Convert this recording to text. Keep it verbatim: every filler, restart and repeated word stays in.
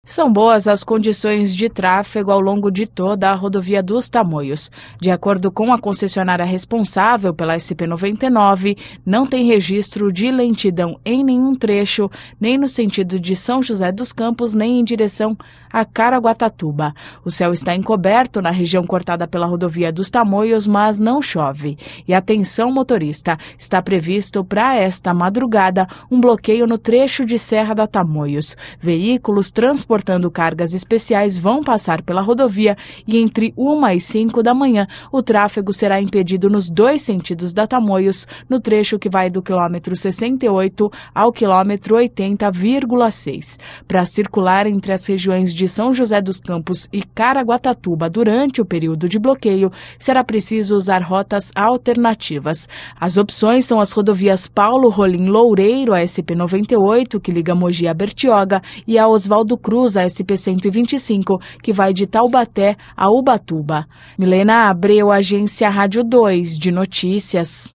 São boas as condições de tráfego ao longo de toda a rodovia dos Tamoios. De acordo com a concessionária responsável pela S P noventa e nove, não tem registro de lentidão em nenhum trecho, nem no sentido de São José dos Campos, nem em direção a Caraguatatuba. O céu está encoberto na região cortada pela rodovia dos Tamoios, mas não chove. E atenção, motorista, está previsto para esta madrugada um bloqueio no trecho de Serra da Tamoios. Veículos transportados Transportando cargas especiais vão passar pela rodovia e entre uma e cinco da manhã o tráfego será impedido nos dois sentidos da Tamoios, no trecho que vai do quilômetro sessenta e oito ao quilômetro oitenta vírgula seis. Para circular entre as regiões de São José dos Campos e Caraguatatuba durante o período de bloqueio, será preciso usar rotas alternativas. As opções são as rodovias Paulo Rolim Loureiro, a S P noventa e oito, que liga Mogi a Bertioga, e a Oswaldo Cruz, a S P cento e vinte e cinco, que vai de Taubaté a Ubatuba. Milena Abreu, Agência Rádio dois de Notícias.